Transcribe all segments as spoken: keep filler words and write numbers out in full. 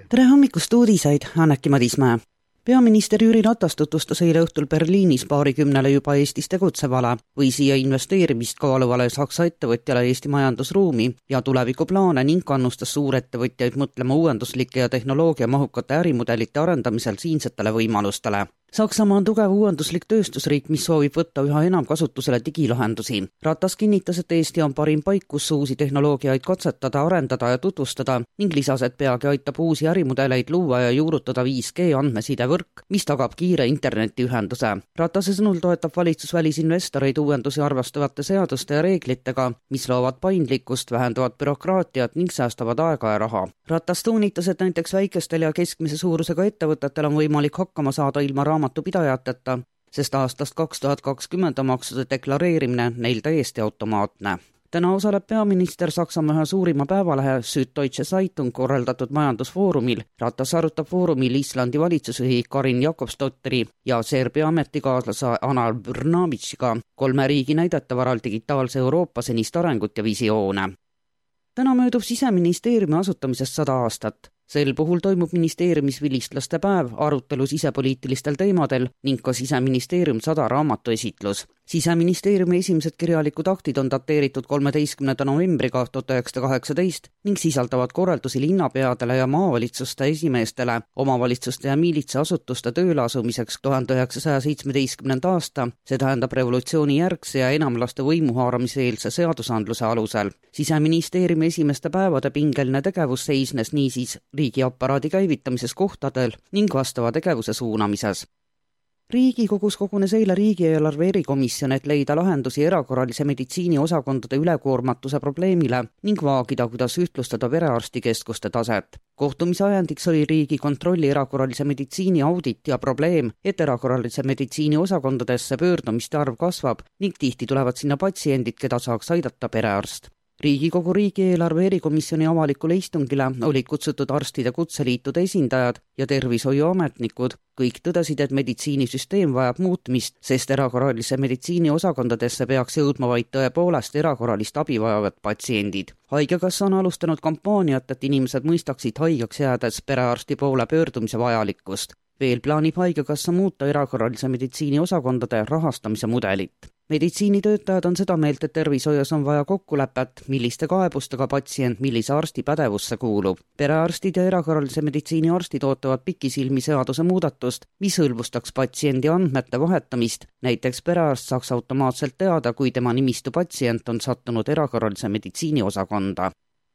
Tere hommikust uudisaid, Anneki Madismäe. Peaminister Jüri Ratas tutvustas eile õhtul Berliinis paarikümnele juba Eestis tegutsevale või siia investeerimist kaaluvale Saksa ettevõtjale Eesti majandusruumi ja tulevikuplaane ning kannustas suurettevõtjaid mõtlema uuenduslike ja tehnoloogiamahukate ärimudelite arendamisel siinsetele võimalustele. Saksamaa on tugev uuenduslik tööstusriik, mis soovib võtta üha enam kasutusele digilahendusi. Ratas kinnitas, et Eesti on parim paik, kus uusi tehnoloogiaid katsetada, arendada ja tutvustada ning lisas, et peagi aitab uusi ärimudeleid luua ja juurutada viis G andmesidevõrk, mis tagab kiire internetiühenduse. Ratase sõnul toetab valitsus välisinvestoreid uuendusi arvestavate seaduste ja reeglitega, mis loovad paindlikkust, vähendavad bürokraatiat ning säästavad aega ja raha. Ratas toonitas, et näiteks väikestel ja keskmise suurusega ettevõtetel on võimalik hakkama saada ilma raamatupidajateta, sest aastast kaks tuhat kakskümmend on maksude deklareerimine neil täiesti automaatne. Täna osaleb peaminister Saksamaa ühe suurima päevalehe Süddeutsche Zeitung korraldatud majandusfoorumil. Ratas arutab foorumil Islandi valitsusjuhi Karin Jakobsdotteri ja Serbia ametikaaslase Ana Brnabićiga kolme riigi näidete varal digitaalse Euroopa senist arengut ja visioone. Täna möödub Siseministeeriumi asutamisest sada aastat. Sel puhul toimub ministeeriumis vilistlaste päev, arutelu sisepoliitilistel teemadel ning ka Siseministeerium sada raamatuesitlus. Siseministeeriumi esimesed kirjalikud aktid on dateeritud kolmeteistkümnenda novembriga tuhat üheksasada kaheksateist ning sisaldavad korraldusi linnapeadele ja maavalitsuste esimeestele omavalitsuste ja miilitsaasutuste tööle asumiseks tuhande üheksasaja seitsmeteistkümnenda aasta, see tähendab revolutsiooni järgse ja enamlaste võimuhaaramiseelse seadusandluse alusel. Siseministeeriumi esimeste päevade pingeline tegevus seisnes niisiis riigiaparaadi käivitamises kohtadel ning vastava tegevuse suunamises. Riigikogus kogunes eile riigieelarve erikomisjon, et leida lahendusi erakorralise meditsiini osakondade ülekoormatuse probleemile ning vaagida, kuidas ühtlustada perearstikeskuste taset. Kohtumise ajendiks oli Riigikontrolli erakorralise meditsiini audit ja probleem, et erakorralise meditsiini osakondadesse pöördumiste arv kasvab ning tihti tulevad sinna patsiendid, keda saaks aidata perearst. Riigikogu riigieelarve erikomisjoni avalikule istungile olid kutsutud arstide kutseliitude esindajad ja tervishoiuametnikud. Kõik tõdesid, et meditsiinisüsteem vajab muutmist, sest erakorralise meditsiini osakondadesse peaks jõudma vaid tõepoolest erakorralist abi vajavad patsiendid. Haigekassa on alustanud kampaaniat, et inimesed mõistaksid haigeks jäädes perearsti poole pöördumise vajalikkust. Veel plaanib Haigekassa muuta erakorralise meditsiini osakondade rahastamise mudelit. Meditsiinitöötajad on seda meelt, et tervishoius on vaja kokkulepet, milliste kaebustega patsient millise arsti pädevusse kuulub. Perearstid ja erakorralise meditsiini arstid ootavad pikisilmi seaduse muudatust, mis hõlbustaks patsiendi andmete vahetamist. Näiteks perearst saaks automaatselt teada, kui tema nimistu patsient on sattunud erakorralise meditsiini osakonda.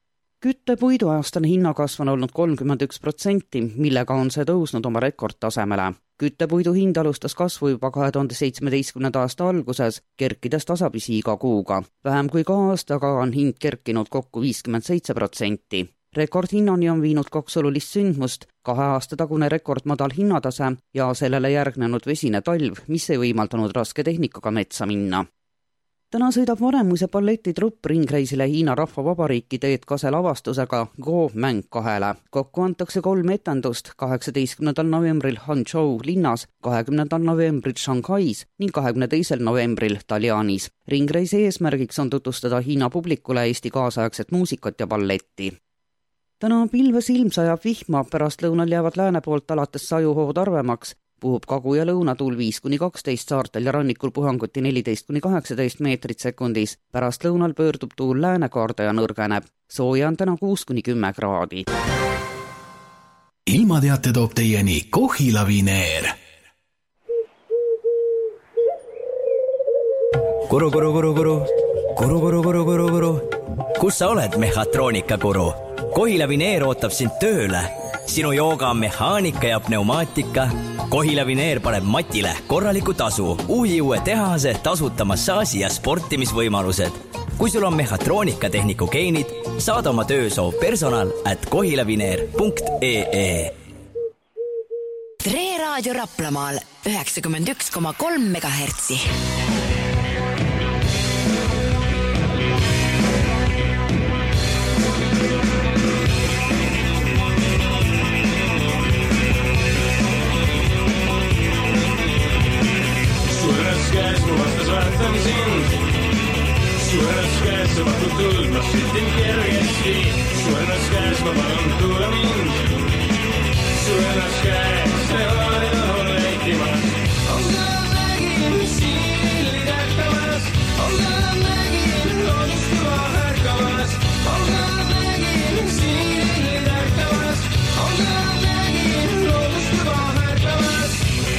Kütte puiduaastane hinnakasv on olnud kolmkümmend üks protsenti, millega on see tõusnud oma rekordtasemele. Küttepuidu hind alustas kasvu juba kahe tuhande seitsmeteistkümnenda aasta alguses, kerkides tasapisi iga kuuga. Vähem kui ka aastaga on hind kerkinud kokku viiskümmend seitse protsenti. Rekordhinnani on viinud kaks olulist sündmust, kahe aasta tagune rekordmadal hinnatase ja sellele järgnenud vesine talv, mis ei võimaldanud raske tehnikaga metsa minna. Täna sõidab Vanemuise balletitrupp ringreisile Hiina Rahvavabariiki Teet Kase lavastusega Go mäng kahele. Kokku antakse kolm etendust kaheksateistkümnendal novembril Hangzhou linnas, kahekümnendal novembril Shanghais ning kahekümne teisel novembril Tallianis. Ringreisi eesmärgiks on tutvustada Hiina publikule Eesti kaasaegset muusikat ja balletti. Täna on pilves ilm sajab vihma, pärast lõunal jäävad lääne poolt alates sajuhood arvemaks. Puhub kagu ja lõunatuul viis kuni kaksteist, saartel ja rannikul puhanguti neliteist kuni kaheksateist meetrit sekundis. Pärast lõunal pöördub tuul läänekaarde ja nõrgeneb. Sooja on täna kuus kuni kümme kraadi. Ilmateate toob teieni Kohila Vineer. Kuru, kuru, kuru, kuru. Kuru, kuru, kuru, kuru, kuru. Kus sa oled, mehhatroonika kuru? Kohila Vineer ootab sind tööle. Sinu jooga on mehaanika ja pneumaatika. Kohila Vineer paneb Matile korraliku tasu, uhi uue tehase, tasuta massaaži ja sportimisvõimalused. Kui sul on mehhatroonikatehniku geenid, saad oma töösoov personal at kohilavineer punkt ee. Tre raadio Raplamaal üheksakümmend üks koma kolm megahertsi. Käes mu vastas väärtan sind. Suures käes sa vatud tuld, ma sütin kergesti. Suures käes ma palun tule mind. su ennast käest revaali õhul leikimas. Ausalt nägin siili tärkamas, ausalt nägin loodust juba härkamas, ausalt nägin siili tärkamas, ausalt nägin loodust juba härkamas.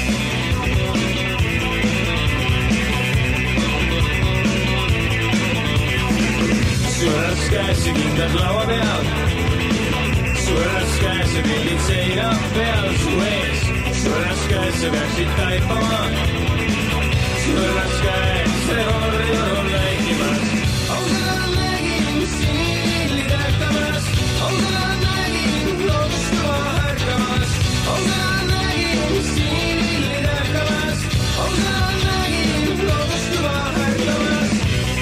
Su ennast käes ja kindlad laua peal, su ennast käes ja pildid seina peal su ees, su ennast käes ja peaksid taipama, su ennast käes revolvri õhul leikimas. Ausalt nägin siili tärkamas, ausalt nägin loodust juba härkamas, ausalt nägin siili tärkamas, ausalt nägin loodust juba härkamas.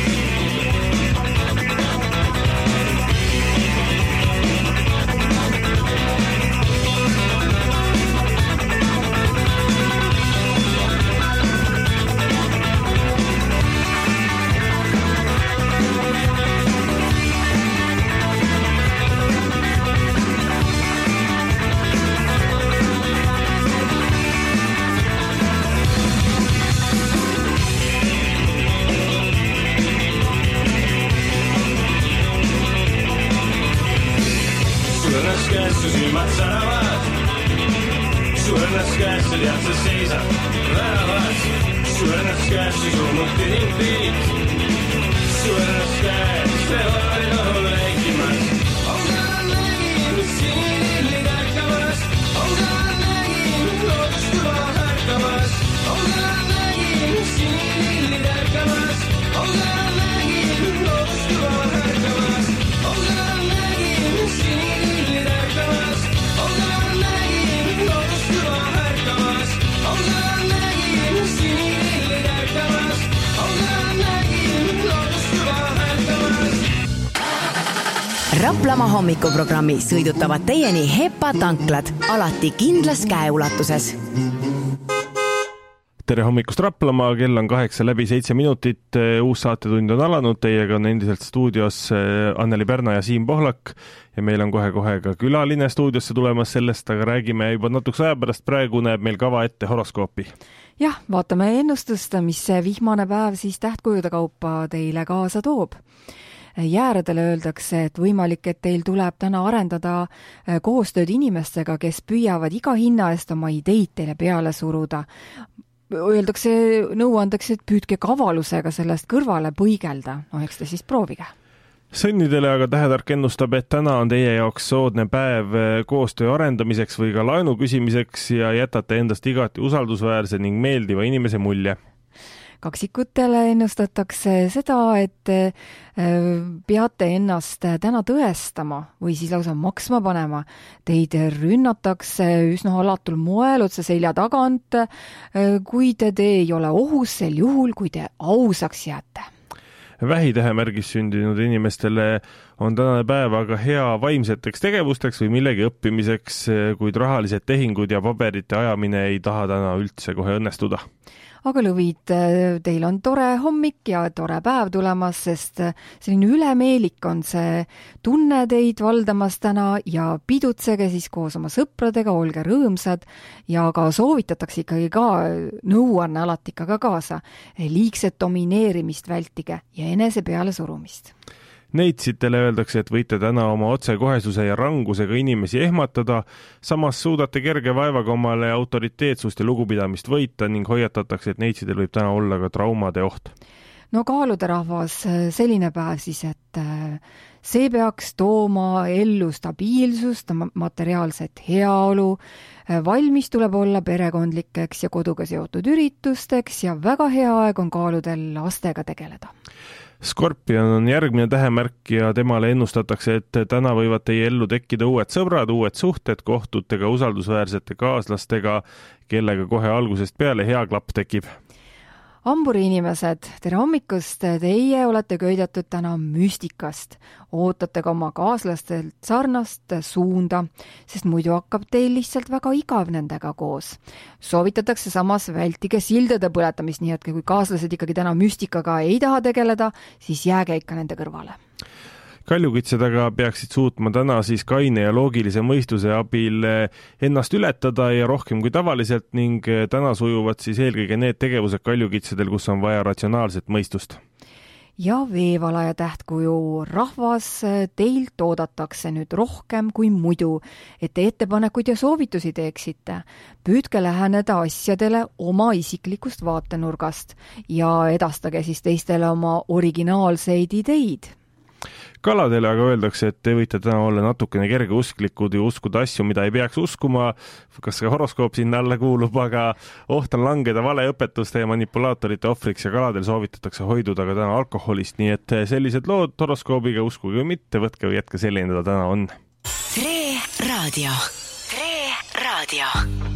Su silmad säravad, su ennast käes sa tead, sa seisad väravas, su ennast käes sa summut inimpiid, su ennast käes revaali õhul leikimas. Ausalt nägin siili tärkamas, ausalt nägin loodust juba härkamas, ausalt nägin siili tärkamas, ausalt nägin loodust juba härkamas, ausalt nägin siili tärkamas, ausalt nägin loodust juba härkamas, ausalt nägin siili tärkamas, ausalt nägin loodust juba härkamas. Raplamaa hommikuprogrammi sõidutavad teieni Hepa tanklad, alati kindlas käeulatuses. Tere hommikust Raplamaa, kell on kaheksa läbi seitse minutit, uus saatetund on alanud, teiega on endiselt stuudios Anneli Pärna ja Siim Pohlak ja meil on kohe-kohe ka külaline stuudiosse tulemas, sellest aga räägime juba natuks aja pärast, praegu näeb meil kava ette horoskoopi. Jah, vaatame ennustust, mis see vihmane päev siis tähtkujude kaupa teile kaasa toob. Jääredele öeldakse, et võimalik, et teil tuleb täna arendada koostööd inimestega, kes püüavad iga hinna eest oma ideid teile peale suruda. Öeldakse, nõuandaks, et püüdke kavalusega sellest kõrvale põigelda. No eks te siis proovige. Sõnnidele aga tähetark ennustab, et täna on teie jaoks soodne päev koostöö arendamiseks või ka laenu küsimiseks ja jätate endast igati usaldusväärse ning meeldiva inimese mulje. Kaksikutele ennustatakse seda, et peate ennast täna tõestama või siis lausa maksma panema. Teid rünnatakse üsna alatul moel otse selja tagant, kuid te ei ole ohus sel juhul, kui te ausaks jääte. Vähitähemärgis sündinud inimestele on tänane päev aga hea vaimseteks tegevusteks või millegi õppimiseks, kuid rahalised tehingud ja paberite ajamine ei taha täna üldse kohe õnnestuda. Aga lõvid, teil on tore hommik ja tore päev tulemas, sest selline ülemeelik on see tunne teid valdamas täna ja pidutsege siis koos oma sõpradega, olge rõõmsad ja ka soovitatakse ikkagi ka nõuanne alati ka kaasa. Liigset domineerimist vältige ja enese peale surumist. Neitsitele öeldakse, et võite täna oma otsekohesuse ja rangusega inimesi ehmatada, samas suudate kerge vaevaga omale autoriteetsust ja lugupidamist võita ning hoiatatakse, et neitsidel võib täna olla ka traumade oht. No kaalude rahvas, selline päev siis, et see peaks tooma ellu stabiilsust, materiaalset heaolu, valmis tuleb olla perekondlikeks ja koduga seotud üritusteks ja väga hea aeg on kaaludel lastega tegeleda. Skorpion on järgmine tähemärk ja temale ennustatakse, et täna võivad teie ellu tekkida uued sõbrad, uued suhted, kohtutega usaldusväärsete kaaslastega, kellega kohe algusest peale hea klapp tekib. Hamburi inimesed, tere hommikust, teie olete köidetud täna müstikast. Ootate ka oma kaaslastelt sarnast suunda, sest muidu hakkab teil lihtsalt väga igav nendega koos. Soovitatakse samas vältige sildade põletamist, nii et kui kaaslased ikkagi täna müstikaga ei taha tegeleda, siis jääge ikka nende kõrvale. kaljukitsed aga peaksid suutma täna siis kaine ja loogilise mõistuse abil ennast ületada ja rohkem kui tavaliselt ning täna sujuvad siis eelkõige need tegevused kaljukitsedel, kus on vaja ratsionaalset mõistust. Ja veevalaja tähtkuju rahvas, teilt oodatakse nüüd rohkem kui muidu, et te ettepanekuid ja soovitusi teeksite. Püüdke läheneda asjadele oma isiklikust vaatenurgast ja edastage siis teistele oma originaalseid ideid. Kaladele aga öeldakse, et te võite täna olla natukene kergeusklikud ja uskuda asju, mida ei peaks uskuma, kas ka horoskoop sinna alla kuulub, aga oht on langeda valeõpetuste ja manipulaatorite ohvriks ja kaladel soovitatakse hoiduda ka täna alkoholist, nii et sellised lood horoskoobiga uskuge mitte, võtke või jätke selline, ta täna on. Tre Raadio. Tre Raadio.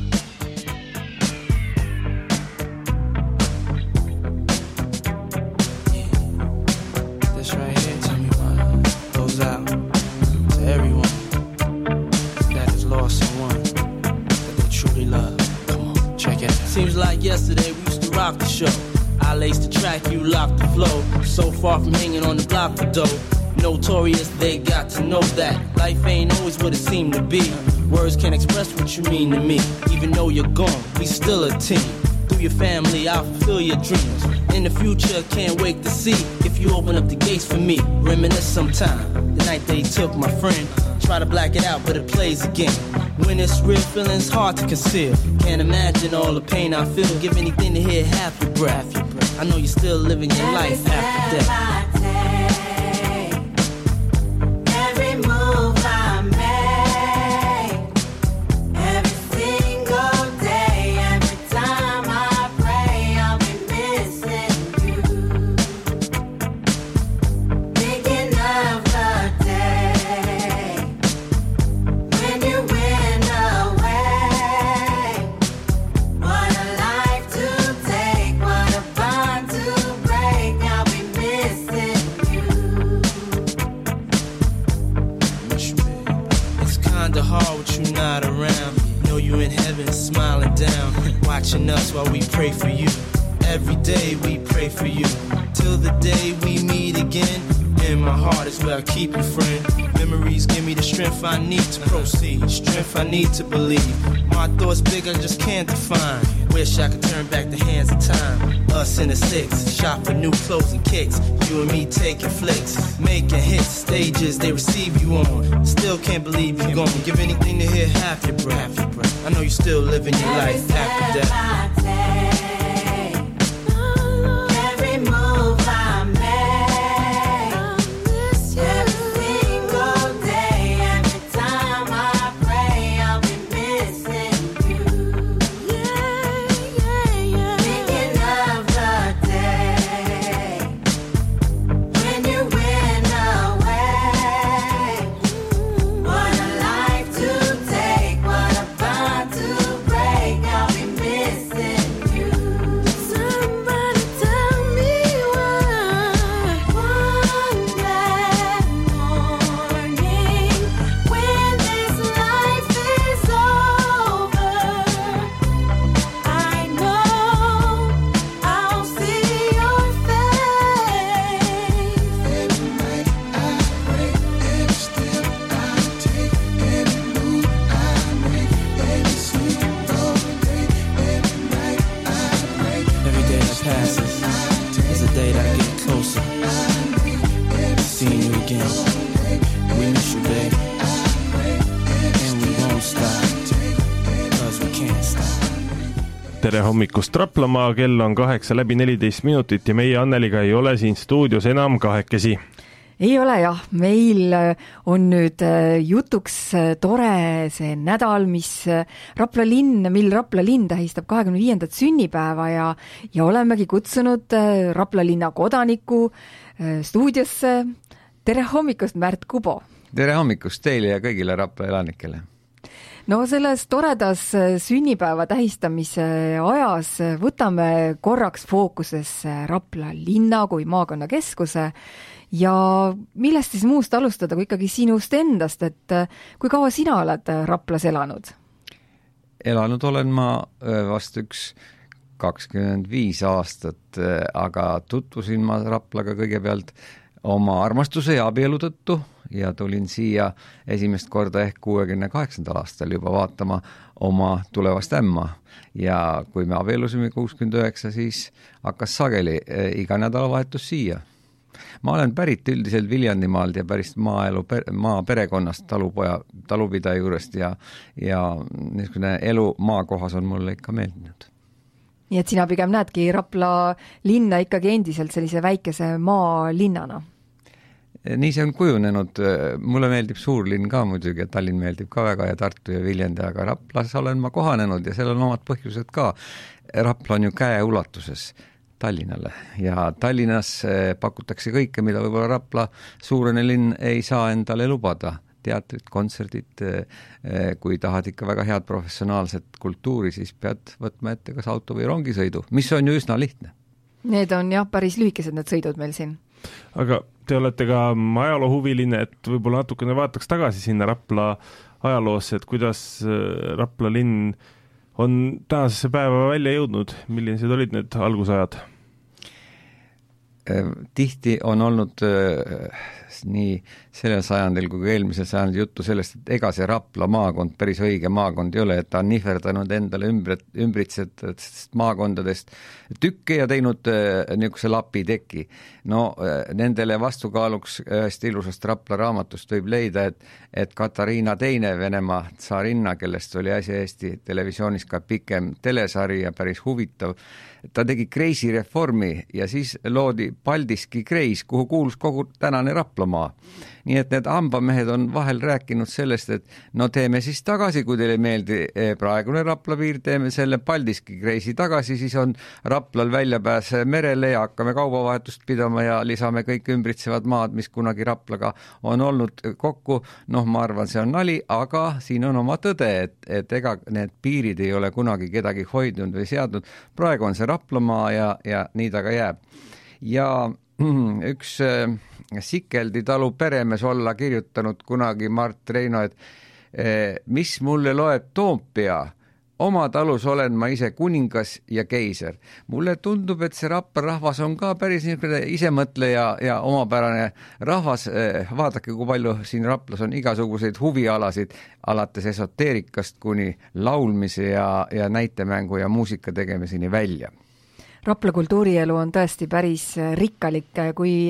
Out to everyone that has lost someone that they truly love. Come on, check it out. Seems like yesterday we used to rock the show. I laced the track, you locked the flow. So far from hanging on the block for dough. Notorious, they got to know that life ain't always what it seemed to be. Words can't express what you mean to me. Even though you're gone, we still a team. Through your family, I'll fulfill your dreams. In the future, can't wait to see if you open up the gates for me. Reminisce sometime, the night they took my friend. Try to black it out, but it plays again. When it's real, feeling's hard to conceal. Can't imagine all the pain I feel. Give anything to hear half your breath. I know you're still living your life after death. Watching us while we pray for you. Every day we pray for you. Till the day we meet again. In my heart is where I keep you, friend. Memories give me the strength I need to proceed. Strength I need to believe. My thoughts big, I just can't define. Wish I could turn back the hands of time. Us in the six, shop for new clothes and kicks. You and me taking flicks, making hits, stages they receive you on. Still can't believe you're gone. Give anything to hear half your breath. I know you're still living your life after death. Tere hommikust Raplamaa, kell on kaheksa läbi neliteist minutit ja meie Anneliga ei ole siin stuudios enam kahekesi. Ei ole jah, meil on nüüd jutuks tore see nädal, mis Rapla linn, mil Rapla linn tähistab kahekümne viiendat sünnipäeva ja, ja olemegi kutsunud Rapla linna kodaniku stuudiosse. Tere hommikust, Märt Kubo! Tere hommikust teile ja kõigile Rapla elanikele! No selles toredas sünnipäeva tähistamise ajas võtame korraks fookusesse Rapla linna kui maakonnakeskuse ja millest siis muust alustada kui ikkagi sinust endast, et kui kaua sina oled Raplas elanud? Elanud olen ma vast üks kakskümmend viis aastat, aga tutvusin ma Raplaga kõigepealt oma armastuse ja abielu tõttu ja tulin siia esimest korda ehk kuuekümne kaheksandal aastal juba vaatama oma tulevast ämma. Ja kui me abielusime kuuskümmend üheksa, siis hakkas sageli iga nädalavahetus siia. Ma olen pärit üldiselt Viljandimaalt ja päris maaelu, maa perekonnast talupoja, talupidaja juurest ja, ja niisugune elu maakohas on mulle ikka meeldinud. Nii et sina pigem näedki Rapla linna ikkagi endiselt sellise väikese maalinnana? Nii see on kujunenud. Mulle meeldib suurlinn ka muidugi ja Tallinn meeldib ka väga ja Tartu ja Viljandi, aga Raplas olen ma kohanenud ja seal on omad põhjused ka. Rapla on ju käe ulatuses Tallinnale ja Tallinnas pakutakse kõike, mida võib-olla Rapla suurene linn ei saa endale lubada. Teatrid, kontserdid, kui tahad ikka väga head professionaalset kultuuri, siis pead võtma ette kas auto või rongisõidu, mis on ju üsna lihtne. Need on jah päris lühikesed need sõidud meil siin. Aga te olete ka ajaloohuviline, et võib-olla natukene vaataks tagasi sinna Rapla ajaloosse, et kuidas Rapla linn on tänasesse päeva välja jõudnud, millised olid need algusajad? Tihti on olnud äh, nii sellel sajandil kui eelmisel sajandil juttu sellest, et ega see Rapla maakond päris õige maakond ei ole, et ta on nihverdanud endale ümbrit, ümbritsetest maakondadest tükke ja teinud äh, niisuguse lapiteki. No äh, nendele vastukaaluks ühest ilusast Rapla raamatust võib leida, et, et Katariina teine Venemaa tsarinna, kellest oli äsja Eesti televisioonis ka pikem telesari ja päris huvitav, ta tegi kreisi reformi ja siis loodi Paldiski kreis, kuhu kuulus kogu tänane Raplamaa. Nii et need hambamehed on vahel rääkinud sellest, et no teeme siis tagasi, kui teile meeldi praegune Rapla piir, teeme selle Paldiski kreisi tagasi, siis on Raplal väljapääs merele ja hakkame kaubavahetust pidama ja lisame kõik ümbritsevad maad, mis kunagi Raplaga on olnud kokku. Noh, ma arvan, see on nali, aga siin on oma tõde, et, et ega need piirid ei ole kunagi kedagi hoidnud või seadnud. Praegu on see Raplamaa ja, ja nii ta ka jääb. Ja üks Sikeldi talu peremees olla kirjutanud kunagi Mart Reino, et mis mulle loeb Toompea, oma talus olen ma ise kuningas ja keiser. Mulle tundub, et see Rapla rahvas on ka päris niisugune isemõtleja ja omapärane rahvas. Vaadake, kui palju siin Raplas on igasuguseid huvialasid, alates esoteerikast kuni laulmise ja, ja näitemängu ja muusika tegemiseni välja. Rapla kultuurielu on tõesti päris rikkalik, kui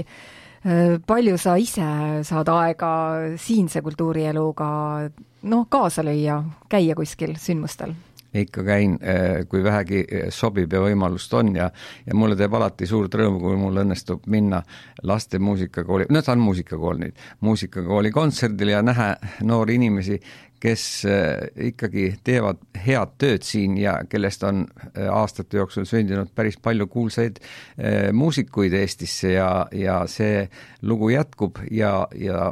palju sa ise saad aega siinse kultuurieluga no, kaasa lüüa, käia kuskil sündmustel? Ikka käin, kui vähegi sobib ja võimalust on ja, ja mulle teeb alati suurt rõõmu, kui mul õnnestub minna laste muusikakooli, no ta on muusikakool nüüd, muusikakooli kontserdil ja näha noori inimesi, kes ikkagi teevad head tööd siin ja kellest on aastate jooksul sündinud päris palju kuulsaid muusikuid Eestisse ja, ja see lugu jätkub ja, ja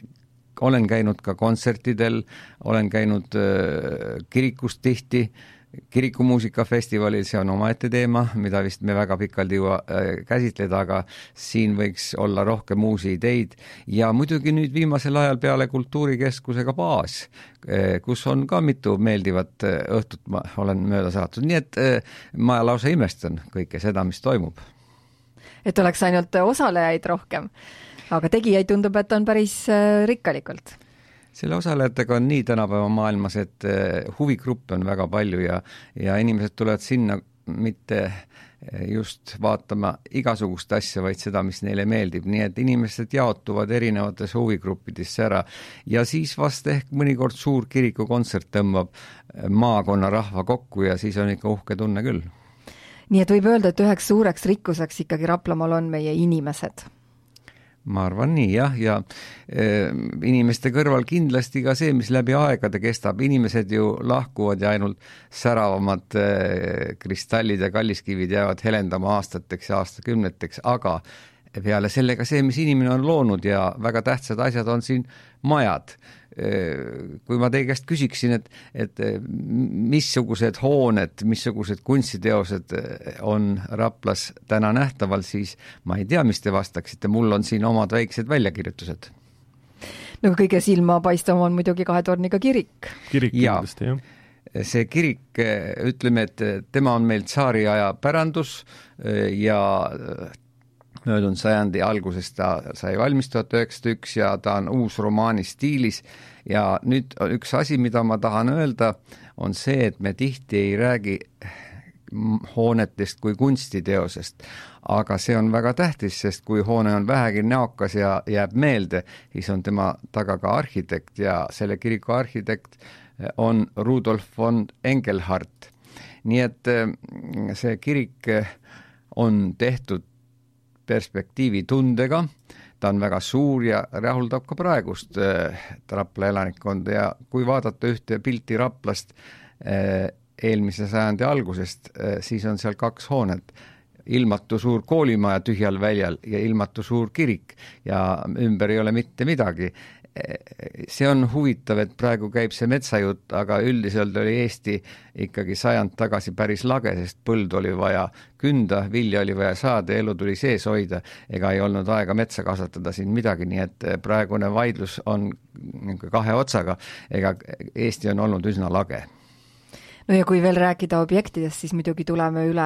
olen käinud ka kontsertidel, olen käinud kirikust tihti, kirikumuusikafestivalil, see on omaette teema, mida vist me väga pikalt jõua käsitleda, aga siin võiks olla rohkem uusi ideid ja muidugi nüüd viimasel ajal peale kultuurikeskusega baas, kus on ka mitu meeldivat õhtut ma olen mööda saatud, nii et ma lausa imestan kõike seda, mis toimub. Et oleks ainult osalejaid rohkem, aga tegijaid tundub, et on päris rikkalikult. Selle osalejatega on nii tänapäeva maailmas, et huvigruppe on väga palju ja, ja inimesed tulevad sinna mitte just vaatama igasugust asja, vaid seda, mis neile meeldib. Nii et inimesed jaotuvad erinevates huvigruppidesse ära ja siis vast ehk mõnikord suur kirikukontsert tõmbab maakonna rahva kokku ja siis on ikka uhke tunne küll. Nii et võib öelda, et üheks suureks rikkuseks ikkagi Raplamaal on meie inimesed. Ma arvan nii, jah, ja e, inimeste kõrval kindlasti ka see, mis läbi aegade kestab. Inimesed ju lahkuvad ja ainult säravamad e, kristallid ja kalliskivid jäävad helendama aastateks ja aastakümneteks, aga peale sellega see, mis inimene on loonud ja väga tähtsad asjad on siin majad. Kui ma teie käest küsiksin, et, et missugused hooned, missugused kunstiteosed on Raplas täna nähtaval, siis ma ei tea, mis te vastaksite. Mul on siin omad väiksed väljakirjutused. No kõige silma paistav on muidugi kahe torniga kirik. Kirik kindlasti, jah. See kirik, ütleme, et tema on meil tsaari aja pärandus ja möödunud sajandi algusest ta sai valmis tuhat üheksasada üks ja ta on uus romaani stiilis ja nüüd üks asi, mida ma tahan öelda, on see, et me tihti ei räägi hoonetest kui kunstiteosest, aga see on väga tähtis, sest kui hoone on vähegi näokas ja jääb meelde, siis on tema taga ka arhitekt ja selle kiriku arhitekt on Rudolf von Engelhardt. Nii et see kirik on tehtud perspektiivi tundega, ta on väga suur ja rahuldab ka praegust Rapla elanikkonda ja kui vaadata ühte pilti Raplast eelmise sajandi algusest, siis on seal kaks hoonet. Ilmatu suur koolimaja tühjal väljal ja ilmatu suur kirik ja ümber ei ole mitte midagi. See on huvitav, et praegu käib see metsajutt, aga üldiselt oli Eesti ikkagi sajand tagasi päris lage, sest põld oli vaja künda, vilja oli vaja saada, elu tuli sees hoida, ega ei olnud aega metsa kasvatada siin midagi, nii et praegune vaidlus on kahe otsaga, ega Eesti on olnud üsna lage. No ja kui veel rääkida objektidest, siis muidugi tuleme üle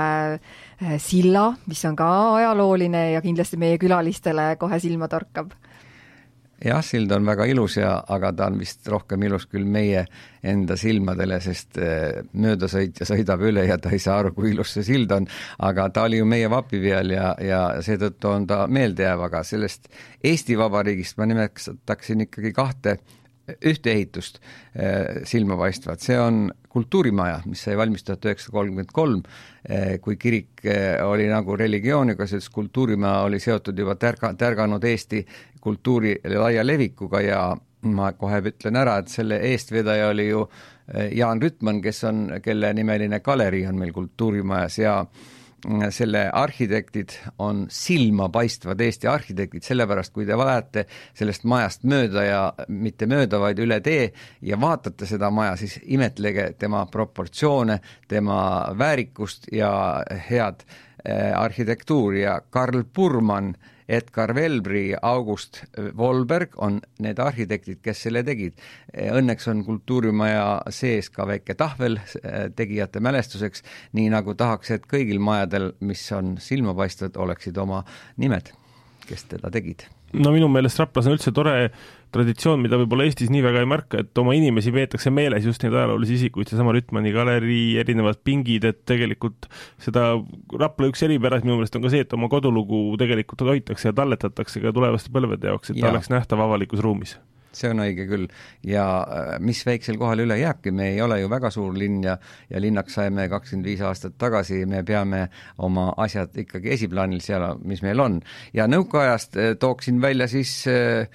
silla, mis on ka ajalooline ja kindlasti meie külalistele kohe silma torkab. Jah, sild on väga ilus, ja, aga ta on vist rohkem ilus küll meie enda silmadele, sest möödasõitja sõidab üle ja ta ei saa aru, kui ilus see sild on, aga ta oli ju meie vapi peal ja, ja seetõttu on ta meeldejääv, aga sellest Eesti Vabariigist ma nimetaksin ikkagi kahte ühte ehitust silma paistvat. See on kultuurimaja, mis sai valmis tuhat üheksasada kolmkümmend kolm, kui kirik oli nagu religiooniga, sest kultuurimaja oli seotud juba tärga, tärganud Eesti kultuuri laia levikuga ja ma kohe ütlen ära, et selle eestvedaja oli ju Jaan Rütman, kes on, kelle nimeline galerii on meil kultuurimajas ja selle arhitektid on silma paistvad Eesti arhitektid, sellepärast kui te lähete sellest majast mööda ja mitte mööda, vaid üle tee ja vaatate seda maja, siis imetlege tema proportsioone, tema väärikust ja head arhitektuuri ja Karl Purman, Edgar Velbri, August Volberg on need arhitektid, kes selle tegid. Õnneks on kultuurimaja sees ka väike tahvel tegijate mälestuseks, nii nagu tahaks, et kõigil majadel, mis on silmapaistvad, oleksid oma nimed, kes teda tegid. No minu meelest Raplas on üldse tore traditsioon, mida võib-olla Eestis nii väga ei märka, et oma inimesi peetakse meeles just neid ajaloolisi isikuid, seesama Rütmani galerii, erinevad pingid, et tegelikult seda Rapla üks eripäras minu meelest on ka see, et oma kodulugu tegelikult hoitakse ja talletatakse ka tulevaste põlvede jaoks, et ta oleks nähtav avalikus ruumis. See on õige küll. Ja mis väiksel kohal üle jääbki, me ei ole ju väga suur linn ja, ja linnaks saime kakskümmend viis aastat tagasi, me peame oma asjad ikkagi esiplaanil seal, mis meil on. Ja nõukaajast tooksin välja siis äh,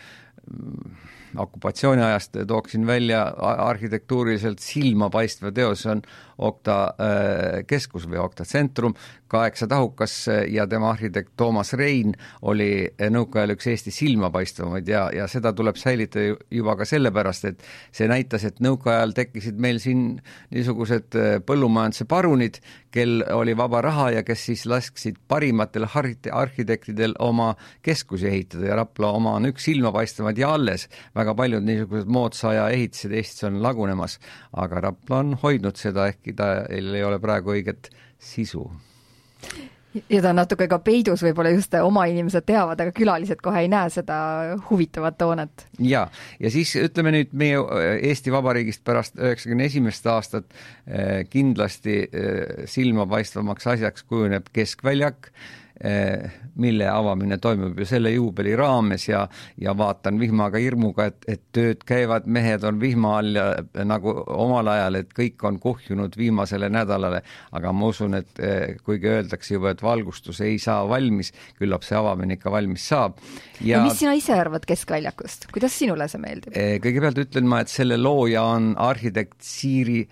okupatsiooniajast tooksin välja arhitektuuriliselt silma paistva teos, on Okta keskus või Okta tsentrum, kaheksa tahukas ja tema arhitekt Toomas Rein oli nõukaajal üks Eesti silma paistvamaid ja, ja seda tuleb säilitada juba ka sellepärast, et see näitas, et nõukaajal tekkisid meil siin niisugused põllumajanduse parunid, kel oli vaba raha ja kes siis lasksid parimatel arhitektidel oma keskusi ehitada ja Rapla oma on üks silma paistvamaid ja alles. Väga paljud niisugused moodsaja ehitised Eestis on lagunemas, aga Rapla on hoidnud seda, ehk ta ei ole praegu õiget sisu. Ja ta on natuke ka peidus, võib-olla just oma inimesed teavad, aga külalised kohe ei näe seda huvitavat hoonet. Ja, ja siis ütleme nüüd meie Eesti Vabariigist pärast üheksakümne esimest aastat kindlasti silma paistvamaks asjaks kujuneb Keskväljak, mille avamine toimub ju selle juubeli raames ja, ja vaatan vihmaga hirmuga, et, et tööd käivad, mehed on vihma all ja nagu omal ajal, et kõik on kuhjunud viimasele nädalale, aga ma usun, et kuigi öeldakse juba, et valgustus ei saa valmis, küllap see avamine ikka valmis saab. Ja, ja mis sina ise arvad Keskväljakust? Kuidas sinule see meeldib? Kõigepealt ütlen ma, et selle looja on arhitekt Siiri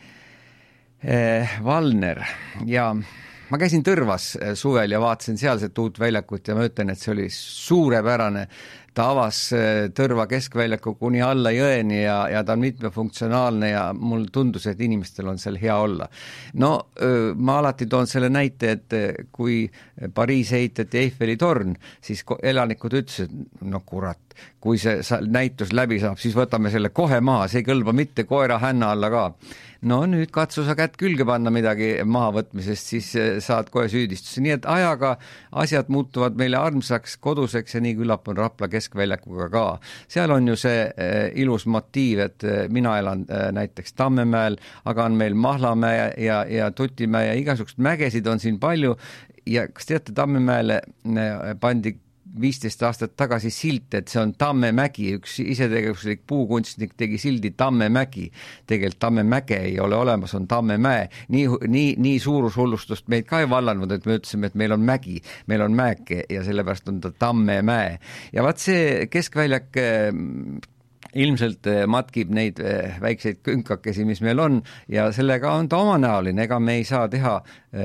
eh, Valner ja ma käisin Tõrvas suvel ja vaatasin sealset uut väljakut ja ma ütlen, et see oli suurepärane. ta avas Tõrva keskväljaku kuni alla jõeni ja, ja ta on mitmefunktsionaalne ja mul tundus, et inimestel on seal hea olla. No ma alati toon selle näite, et kui Pariis ehitati Eiffeli torn, siis elanikud ütlesid, no kurat, kui see näitus läbi saab, siis võtame selle kohe maha, see ei kõlba mitte koera hänna alla ka. No nüüd katsu sa kätt külge panna midagi maha võtmisest, siis saad kohe süüdistusi. Nii et ajaga asjad muutuvad meile armsaks, koduseks ja nii küllap on Rapla keskväljakuga ka. Seal on ju see ilus motiiv, et mina elan näiteks Tammemäel, aga on meil Mahlamäe ja, ja Tutimäe ja igasugust mägesid on siin palju ja kas teate, Tammemäele pandi viisteist aastat tagasi silt, et see on Tammemägi, üks isetegevuslik puukunstnik tegi sildi Tammemägi. Tegelikult Tammemäge ei ole olemas, on Tammemäe. Nii, nii, nii suurushullustust meid ka ei vallanud, et me ütlesime, et meil on mägi, meil on mäeke ja sellepärast on ta Tammemäe. Ja vaat see keskväljak ilmselt matkib neid väikseid künkakesi, mis meil on ja sellega on ta omanäoline, ega me ei saa teha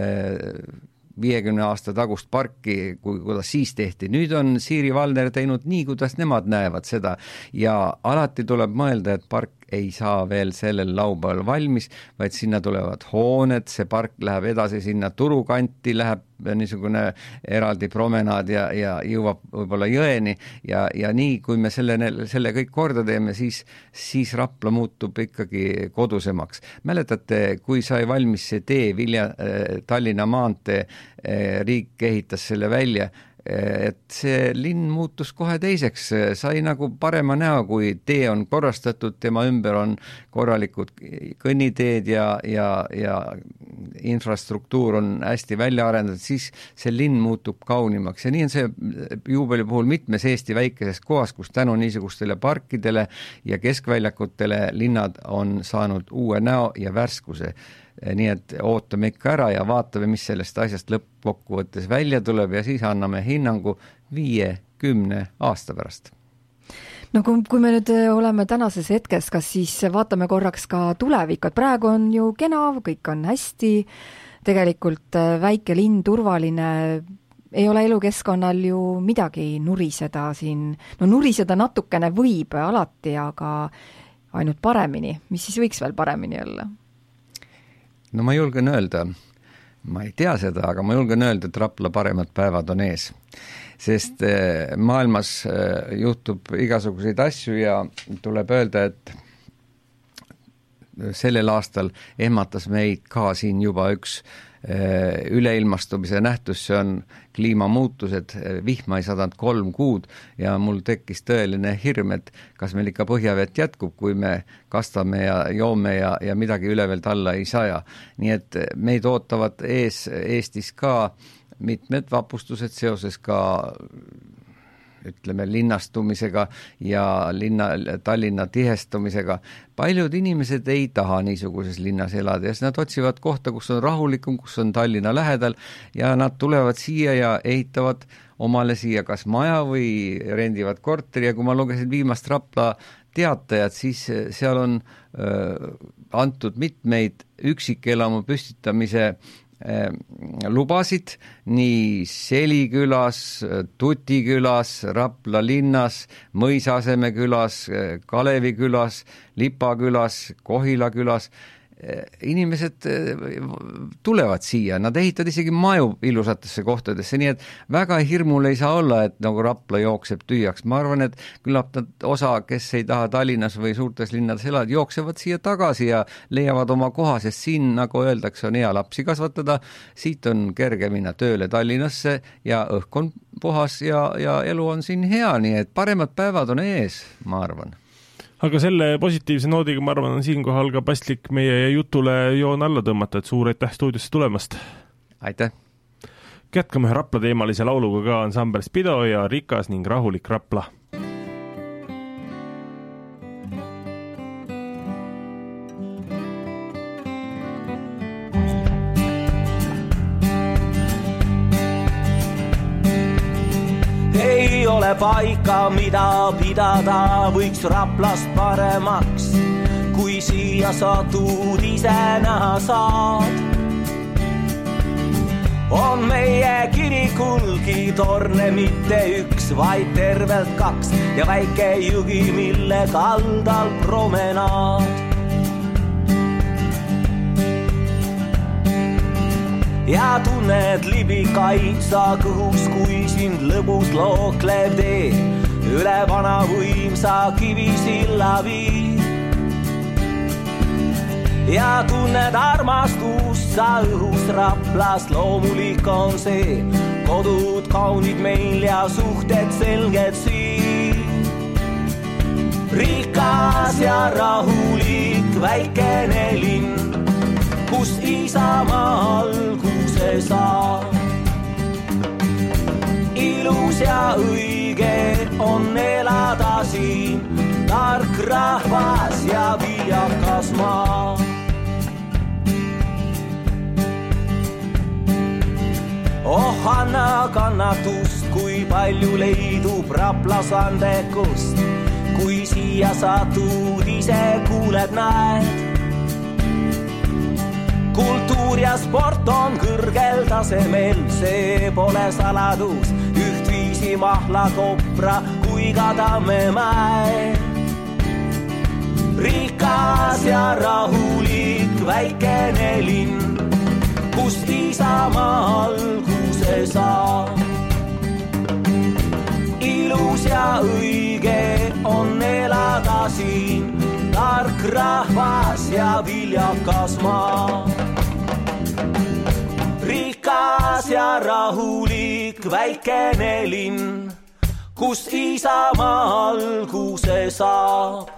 viiekümne aasta tagust parki, kui, kuidas siis tehti. Nüüd on Siiri Valner teinud nii, kuidas nemad näevad seda ja alati tuleb mõelda, et park ei saa veel sellel laupäeval valmis, vaid sinna tulevad hooned, see park läheb edasi sinna turukanti, läheb niisugune eraldi promenaad ja, ja jõuab võib-olla jõeni ja, ja nii, kui me selle, selle kõik korda teeme, siis, siis Rapla muutub ikkagi kodusemaks. Mäletate, kui sai valmis see tee, Vilja, Tallinna maantee, riik ehitas selle välja, et see linn muutus kohe teiseks, sai nagu parema näo, kui tee on korrastatud, tema ümber on korralikud kõnniteed ja, ja, ja infrastruktuur on hästi välja arendatud, siis see linn muutub kaunimaks ja nii on see juubeli puhul mitmes Eesti väikeses kohas, kus tänu niisugustele parkidele ja keskväljakutele linnad on saanud uue näo ja värskuse. Nii et ootame ikka ära ja vaatame, mis sellest asjast lõppkokkuvõttes välja tuleb ja siis anname hinnangu viie, kümne aasta pärast. No kui, kui me nüüd oleme tänases hetkes, kas siis vaatame korraks ka tulevikku, et praegu on ju kena, kõik on hästi, tegelikult väike linn, turvaline, ei ole elukeskkonnal ju midagi nuriseda siin, no nuriseda natukene võib alati, aga ainult paremini, mis siis võiks veel paremini olla? No ma julgen öelda, ma ei tea seda, aga ma julgen öelda, et Rapla paremad päevad on ees. Sest maailmas juhtub igasuguseid asju ja tuleb öelda, et sellel aastal ehmatas meid ka siin juba üks üleilmastumise nähtus, see on kliimamuutused, vihma ei sadanud kolm kuud ja mul tekkis tõeline hirm, et kas meil ikka põhjavett jätkub, kui me kastame ja joome ja, ja midagi ülevelt alla ei saja. Nii et meid ootavad ees Eestis ka mitmed vapustused seoses ka ütleme linnastumisega ja linna, Tallinna tihestumisega. Paljud inimesed ei taha niisuguses linnas elada ja nad otsivad kohta, kus on rahulikum, kus on Tallinna lähedal ja nad tulevad siia ja ehitavad omale siia kas maja või rendivad korteri ja kui ma lugesin viimast Rapla teatajat, siis seal on äh, antud mitmeid üksikelamu püstitamise lubasid nii Selikülas, Tutikülas, Rapla linnas, Mõisaseme külas, Kalevi külas, Lipakülas, Kohila külas. Inimesed tulevad siia, nad ehitavad isegi maju ilusatesse kohtadesse, nii et väga hirmul ei saa olla, et nagu Rapla jookseb tühjaks. Ma arvan, et küllap nad osa, kes ei taha Tallinnas või suurtes linnades elada, jooksevad siia tagasi ja leiavad oma koha, sest siin, nagu öeldakse, on hea lapsi kasvatada, siit on kerge minna tööle Tallinnasse ja õhk on puhas ja, ja elu on siin hea, nii et paremad päevad on ees, ma arvan. Aga selle positiivse noodiga, ma arvan, on siinkohal ka paslik meie jutule joon alla tõmmata, et suur aitäh stuudiosse tulemast. Aitäh. Jätkame ühe Rapla teemalise lauluga ka ansambel Spido ja Rikas ning rahulik Rapla. Ei ole paika, mida pidada võiks Raplast paremaks, kui siia satud ise näha saad. on meie kirikulgi torne mitte üks, vaid tervelt kaks ja väike jõgi, mille kaldal promenaad. Ja tunned libikaitsa kõhus, kui sind lõbus lookleb tee üle vana võimsa kivisilla viib. Ja tunned armastust sa õhus Raplas, loomulik on see, kodud kaunid meil ja suhted selged siin. Rikas ja rahulik väikene linn, kus Isamaa alguse saab. Ilus ja õige on elada siin, tark rahvas ja viljakas maa. Oh, anna kannatust, kui palju leidub Raplas andekust, kui siia satud ise kuuled näed. Kultuur ja sport on kõrgel tasemel, see pole saladus, ühtviisi Mahla, Kopra kui ka Tammemäe. Rikas ja rahulik väikene linn, kus Isamaa alguse saab. Ilus ja õige on elada siin, tark rahvas ja viljakas maa. Rikas ja rahulik väikene linn, kus Isamaa alguse saab.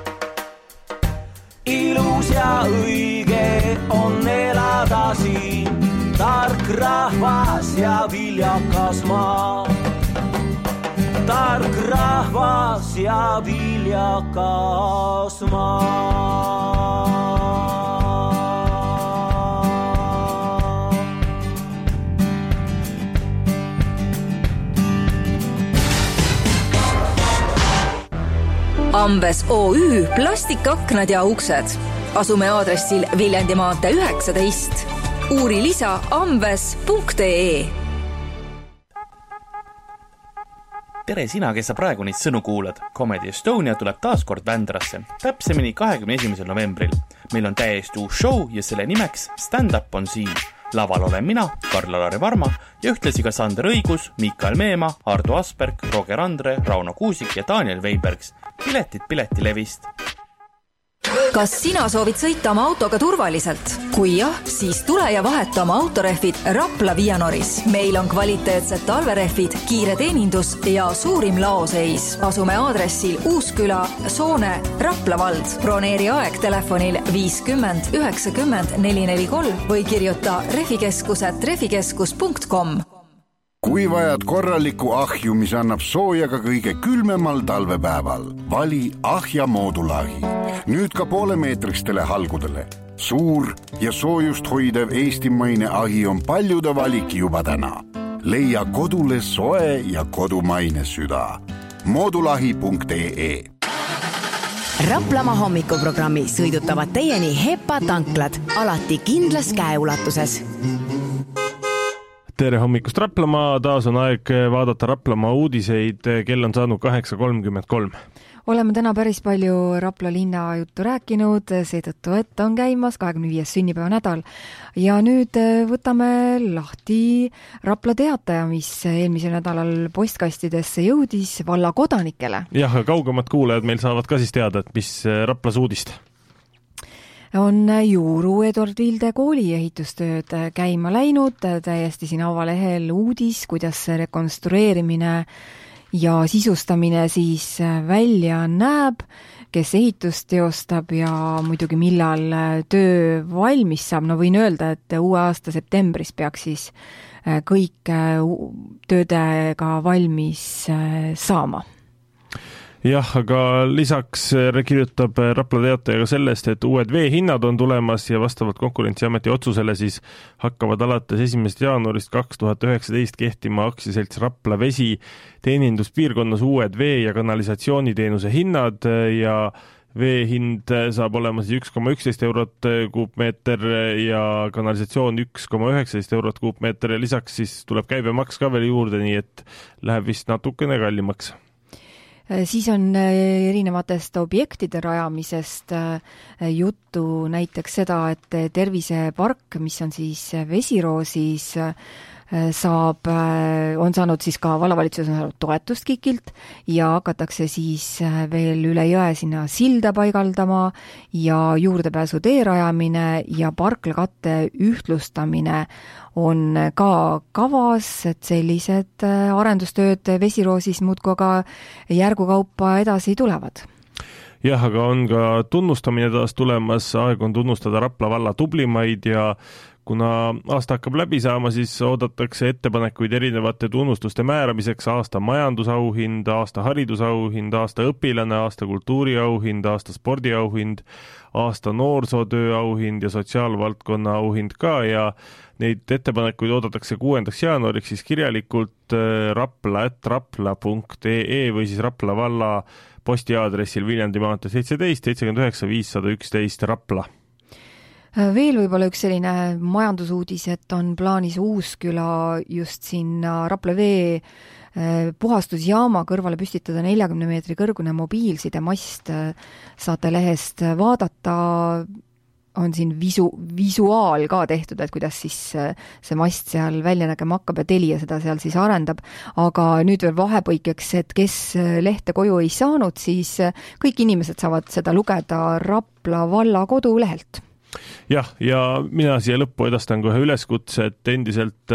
Ilus ja õige on elada siin, tark rahvas ja viljakas maa. Tark rahvas ja viljakas maa. Ambes O Ü plastikaknad ja uksed. Asume aadressil Viljandi maantee üheksateist. Uuri lisa ambes punkt ee. Tere sina, kes sa praegu neid sõnu kuulad. Comedy Estonia tuleb taas kord Vändrasse, täpsemini kahekümne esimesel novembril. Meil on täiesti uus show ja selle nimeks Stand Up on siin. Laval olen mina, Karl-Alari Varma ja ühtlasi ka Sander Õigus, Mikael Meemaa, Ardo Asperg, Roger Andre, Rauno Kuusik ja Daniel Veibergs. Piletid Piletilevist. Kas sina soovid sõita oma autoga turvaliselt? Kui jah, siis tule ja vaheta oma autorehvid Rapla Vianoris. Meil on kvaliteetsed talverehvid, kiire teenindus ja suurim laoseis. Asume aadressil Uusküla, Soone, Rapla vald. Broneeri aeg telefonil viiskümmend üheksakümmend neli neli kolm või kirjuta refikeskuset refikeskus punkt kom. Kui vajad korralikku ahju, mis annab sooja ka kõige külmemal talvepäeval, vali ahja moodulahi. Nüüd ka poolemeetristele halgudele. Suur ja soojust hoidev eestimaine ahi on paljude valik juba täna. Leia kodule soe ja kodumaine süda. moodulahi punkt ee. Raplamaa hommikuprogrammi sõidutavad teieni Hepa tanklad, alati kindlas käeulatuses. Tere hommikust Raplamaa, taas on aeg vaadata Raplamaa uudiseid, kell on saanud kaheksa kolmkümmend kolm. Oleme täna päris palju Rapla linna juttu rääkinud, seetõttu, et on käimas kahekümne viies sünnipäeva nädal. Ja nüüd võtame lahti Rapla teataja, mis eelmisel nädalal postkastidesse jõudis valla kodanikele. Jah, kaugemad kuulajad meil saavad ka siis teada, et mis Raplas uudist. On Juuru Edward Vilde kooli ehitustööd käima läinud, täiesti siin avalehel uudis, kuidas rekonstrueerimine ja sisustamine siis välja näeb, kes ehitust teostab ja muidugi millal töö valmis saab. No võin öelda, et uue aasta septembris peaks siis kõik töödega valmis saama. Jah, aga lisaks kirjutab Rapla teataja ka sellest, et uued veehinnad on tulemas ja vastavalt Konkurentsiameti otsusele siis hakkavad alates esimesest jaanuarist kaks tuhat üheksateist kehtima aktsiaselts Rapla Vesi teeninduspiirkonnas uued vee- ja kanalisatsiooniteenuse hinnad ja vee hind saab olema siis üks koma üksteist eurot kuupmeeter ja kanalisatsioon üks koma üheksateist eurot kuupmeeter ja lisaks siis tuleb käibemaks ka veel juurde, nii et läheb vist natukene kallimaks. Siis on erinevatest objektide rajamisest juttu, näiteks seda, et tervisepark, mis on siis Vesiroosis, saab, on saanud siis ka vallavalitsus toetust KIK-ilt ja hakatakse siis veel üle jõe sinna silda paigaldama ja juurdepääsu tee rajamine ja parklakatte ühtlustamine on ka kavas, et sellised arendustööd Vesiroosis muudkui aga järgukaupa edasi tulevad. Jah, aga on ka tunnustamine taas tulemas, aeg on tunnustada Rapla valla tublimaid ja kuna aasta hakkab läbi saama, siis oodatakse ettepanekuid erinevate tunnustuste määramiseks, aasta majandusauhind, aasta haridusauhind, aasta õpilane, aasta kultuuriauhind, aasta spordiauhind, aasta noorsootöö auhind ja sotsiaalvaldkonna auhind ka ja neid ettepanekuid oodatakse kuuendaks jaanuariks siis kirjalikult rapla at rapla punkt ee või siis Rapla valla postiaadressil Viljandi maantee seitseteist seitsekümmend üheksa viissada üksteist Rapla. Veel võib-olla üks selline majandusuudis, et on plaanis Uusküla just sinna Rapla vee puhastusjaama kõrvale püstitada neljakümne meetri kõrgune mobiilsidemast. Saate lehest vaadata, on siin visu, visuaal ka tehtud, et kuidas siis see mast seal välja nägema hakkab ja Telia seda seal siis arendab. Aga nüüd veel vahepõikeks, et kes lehte koju ei saanud, siis kõik inimesed saavad seda lugeda Rapla valla kodulehelt. Jah, ja mina siia lõppu edastan kohe üleskutse, et endiselt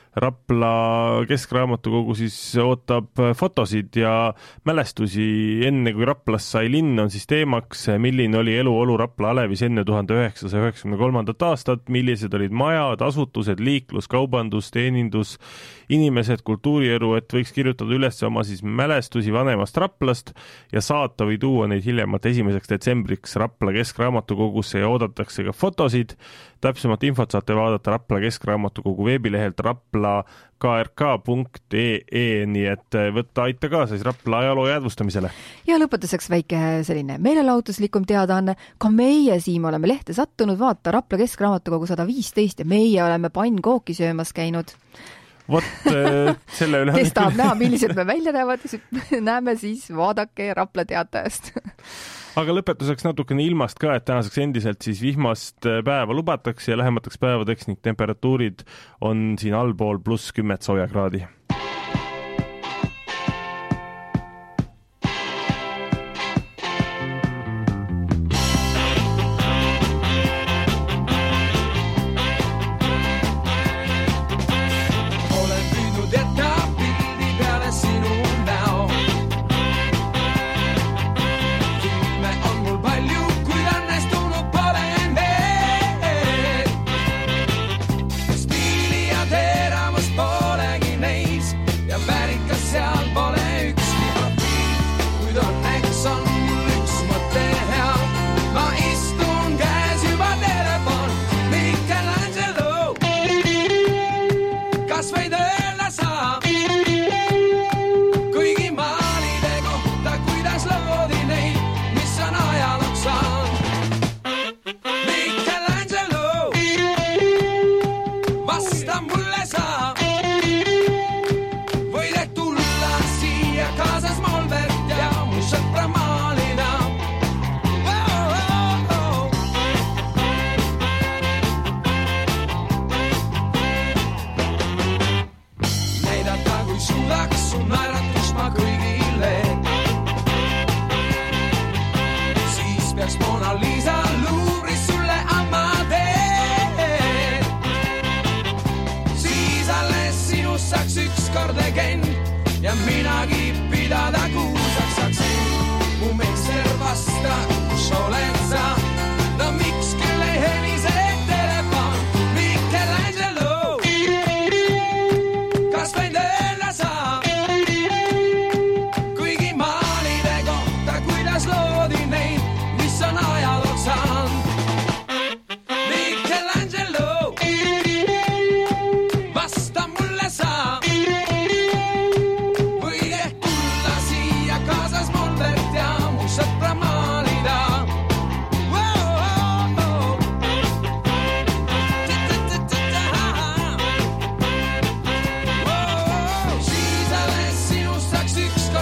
Rapla Keskraamatukogu siis ootab fotosid ja mälestusi enne, kui Raplas sai linn, on siis teemaks, milline oli eluolu Rapla alevis enne tuhande üheksasaja üheksakümne kolmandat aastat, millised olid majad, asutused, liiklus, kaubandus, teenindus, inimesed, kultuurielu, et võiks kirjutada üles oma siis mälestusi vanemast Raplast ja saata või tuua neid hiljemalt esimeseks detsembriks Rapla Keskraamatukogusse ja oodatakse ka fotosid. Täpsemat infot saate vaadata Rapla Keskraamatukogu veebilehelt rapla k r k punkt e e, nii et võtta aita kaasa siis Rapla ajaloo jäädvustamisele. Ja lõpetuseks väike selline meelelahutuslikum teadaanne. Ka meie siin oleme lehte sattunud, vaata Rapla Keskraamatukogu sada viisteist ja meie oleme pannkooki söömas käinud. Vot selle üle... Kes tahab näha, millised me välja näevad, näeme siis, vaadake Rapla teatajast. Aga lõpetuseks natukene ilmast ka, et tänaseks endiselt siis vihmast päeva lubatakse ja lähemataks päevadeks ning temperatuurid on siin allpool pluss kümmet soojakraadi. Stiili ja teravust polegi neis.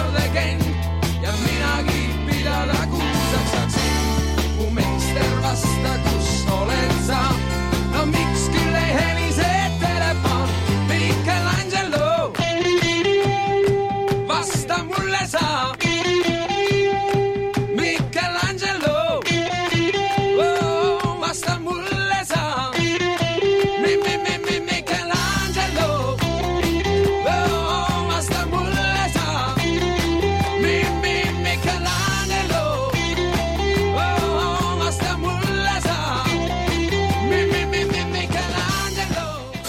legend ja minagi pidada kuulsaks saaksin. Mu meister vasta, kus oled sa? No miks küll ei helise telefon? Michelangelo, vasta mulle sa. Michelangelo, oh, vasta mulle sa. Mi, mi, mi, mi, Michelangelo, oh, vasta mulle sa. Mi, mi, Michelangelo, oh, vasta mulle sa. Mi, mi, mi, mi, Michelangelo.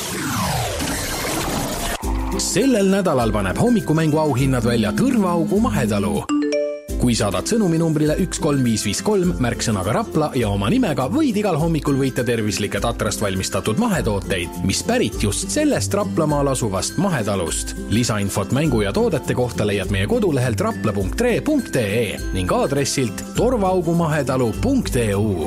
Sellel nädalal paneb hommikumängu auhinnad välja Kõrvaaugu Mahetalu. Kui saadad sõnumi numbrile üks kolm viis viis kolm märksõnaga Rapla ja oma nimega, võid igal hommikul võita tervislike tatrast valmistatud mahetooteid, mis pärit just sellest Raplamaal asuvast mahetalust. Lisainfot mängu ja toodete kohta leiad meie kodulehelt rapla punkt re punkt ee ning aadressilt torvaugumahetalu punkt eu.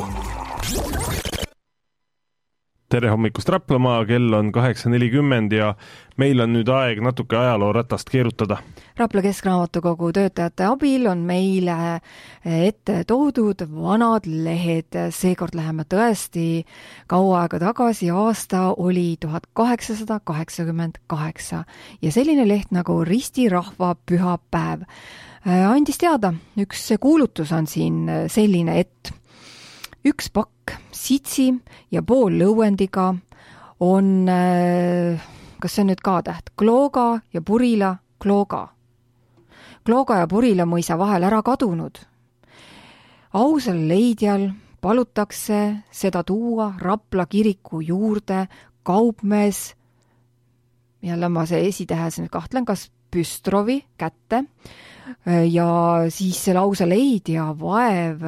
Tere hommikust Raplamaa, kell on kaheksa nelikümmend ja meil on nüüd aeg natuke ajaloo ratast keerutada. Rapla Keskraamatukogu töötajate abil on meile ette toodud vanad lehed. Seekord läheme tõesti kaua aega tagasi, aasta oli tuhat kaheksasada kaheksakümmend kaheksa ja selline leht nagu Risti rahva pühapäev andis teada. Üks kuulutus on siin selline, et üks pakk sitsi ja pool lõuendiga on, kas see on nüüd ka täht, Klooga ja Purila Klooga. Klooga ja Purila mõisa vahel ära kadunud. Ausal leidjal palutakse seda tuua Rapla kiriku juurde kaupmees, jälle ma see esitähes nüüd kahtlen, kas Püstrovi kätte ja siis selle ausa leidja vaev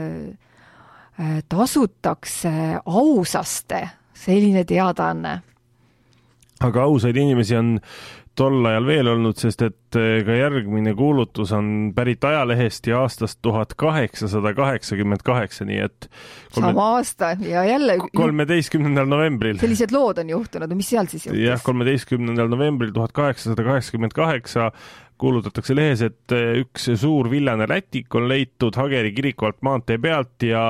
tasutakse ausaste, selline teadaanne. Aga ausaid inimesi on tol ajal veel olnud, sest et ka järgmine kuulutus on pärit ajalehest ja aastast tuhat kaheksasada kaheksakümmend kaheksa, nii et kolme... sama aasta ja jälle kolmeteistkümnendal novembril. Sellised lood on juhtunud, mis seal siis juhtus? Jah, kolmeteistkümnendal novembril tuhat kaheksasada kaheksakümmend kaheksa kuulutatakse lehes, et üks suur villane rätik on leitud Hageri kiriku alt maantee pealt ja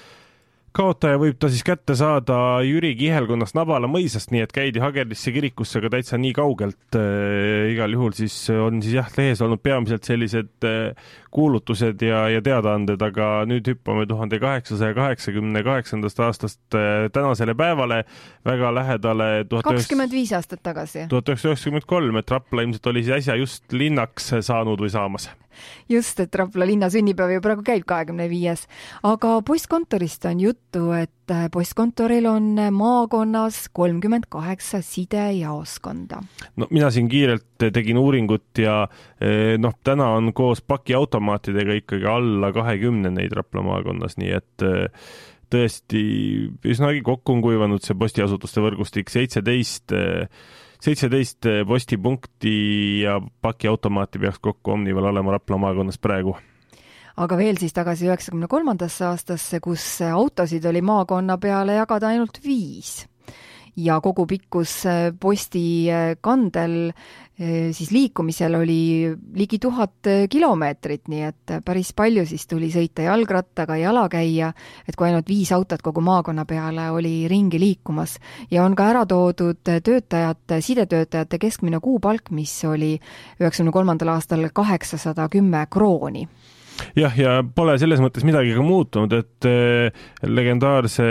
kaotaja võib ta siis kätte saada Jüri Kihelkonnast Nabala mõisast, nii et käidi Hagerisse kirikusse ka täitsa nii kaugelt. E, igal juhul siis on siis jah, lehes olnud peamiselt sellised e, kuulutused ja, ja teadaanded, aga nüüd hüppame tuhande kaheksasaja kaheksakümne kaheksandast aastast e, tänasele päevale väga lähedale kakskümmend viis aastat tagasi. tuhat üheksasada üheksakümmend kolm, et Rapla ilmselt oli siis äsja just linnaks saanud või saamas. Just, et Rapla linna sünnipäev ju praegu käib kahekümne viies. Aga postkontorist on juttu, et postkontoril on maakonnas kolmkümmend kaheksa sidejaoskonda. No mina siin kiirelt tegin uuringut ja noh, täna on koos pakiautomaatidega ikkagi alla kahekümne neid Rapla maakonnas, nii et tõesti üsnagi kokku on kuivanud see postiasutuste võrgustik seitseteist seitseteist postipunkti ja pakiautomaati peaks kokku Omnival olema Rapla maakonnas praegu. Aga veel siis tagasi üheksakümne kolmandasse aastasse, kus autosid oli maakonna peale jagada ainult viis. Ja kogu pikkus posti kandel siis liikumisel oli ligi tuhat kilomeetrit, nii et päris palju siis tuli sõita jalgrattaga, jala käia, et kui ainult viis autot kogu maakonna peale oli ringi liikumas. Ja on ka ära toodud töötajate, sidetöötajate keskmine kuupalk, mis oli üheksakümne kolmandal aastal kaheksasada kümme krooni. Jah, ja pole selles mõttes midagi ka muutunud, et legendaarse